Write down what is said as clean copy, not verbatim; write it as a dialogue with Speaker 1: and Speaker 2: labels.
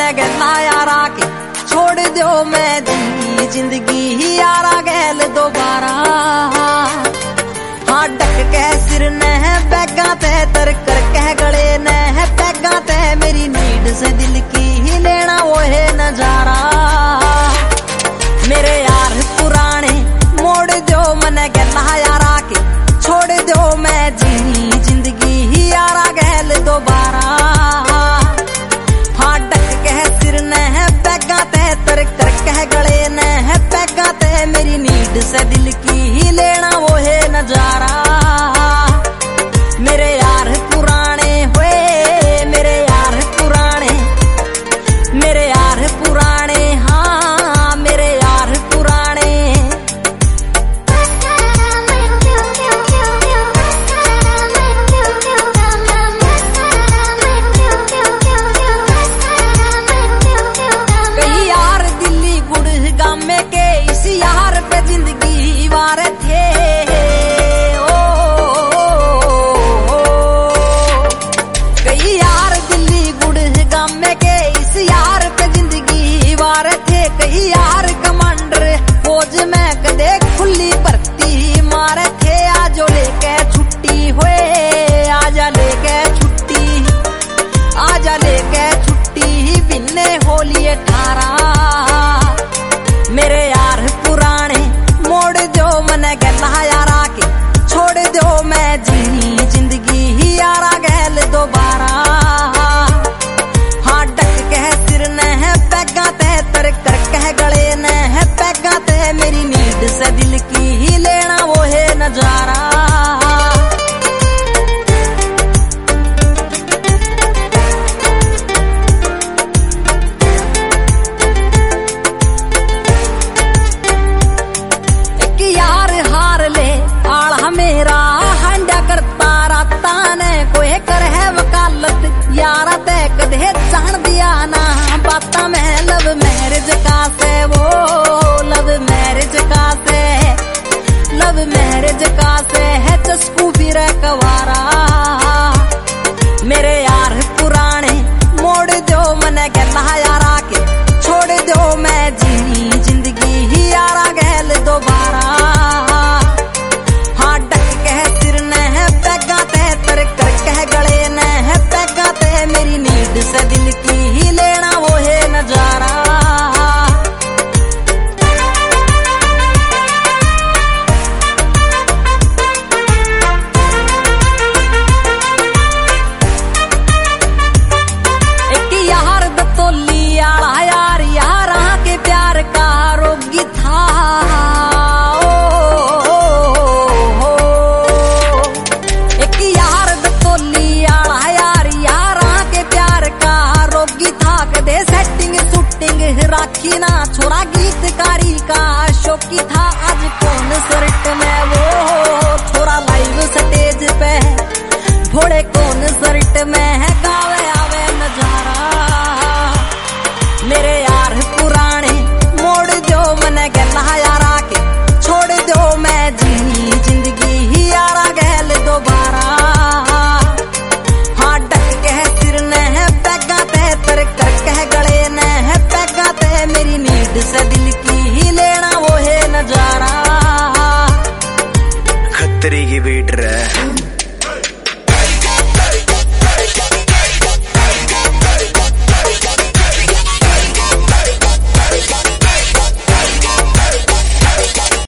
Speaker 1: मने गला यारा के छोड़ दो मैं जी जिंदगी ही यारा गैल दोबारा। हाँ डक के सिर ने बैगा ते तर कर कह गले ने बैगा ते मेरी नीड से दिल की ही लेना वो है नजारा। मेरे यार पुराने मोड़ दो मने गला यारा के छोड़ दो मैं जी जिंदगी ही यारा गैल दोबारा। हाँ डक के सिर ने बैगा ते तर कर कह गले ने बैगा ते मेरी नीड से दिल की ही लेना वो है नजारा। मेरे यार पुराने हुए मेरे यार पुराने मेरे यार पुराने हाँ मेरे यार पुराने। कई यार दिल्ली गुड़गांव में के इस यार पे जिंदगी वार थे। कई यार दिल्ली गुड़गांव में के इस यार पे जिंदगी वार थे। कई यार कमांडर फौज में कदे खुली भर्ती मारे थे। आजो लेके छुट्टी हुए आजा लेके छुट्टी आजा लेके छुट्टी बिन्ने होली 18। मेरे यार पुराने मोड़ दो मने गला यारा के छोड़ दो मैं जी जिंदगी ही यारा गैल दोबारा। हाँ डक के सिर ने बैगा ते तर कर कह गले ने बैगा ते मेरी नीड से दिल की ही लेना वो है नजारा। मेरा हंडा करता राता ने कोई कर है वकालत यारा ते कदे जान दिया ना बाता में लव मैरिज का से वो लव मैरिज का से लव मैरिज का से है चस्कू भी कवारा। मेरे यार पुराने मोड़ दो मने गला यारा के छोड़ दो मैं जी जिंदगी ही यारा गैल दोबारा। मेरी नीड से दिल की ही लेना वो है नजारा। एक यार दतोली आला यार यारा के प्यार का रोगी था। एक यार दतोली आला कदे सेटिंग शूटिंग राखी ना छोरा गीतकारी का शौकी था। आज कौन सर्ट में वो छोरा लाइव स्टेज पे भोड़े कौन सर्ट में है गावे आवे नजारा। मेरे यार पुराने मोड़ दो मने गला यारा के छोड़ दो मैं जी जिंदगी ही यारा गैल दोबारा। हाँ डक के सिर ने बैगा ते तर कर कह गले ने बैगा ते मेरी नीड से दिल की ही लेना वो है नजारा।
Speaker 2: खतरे की बेट रहा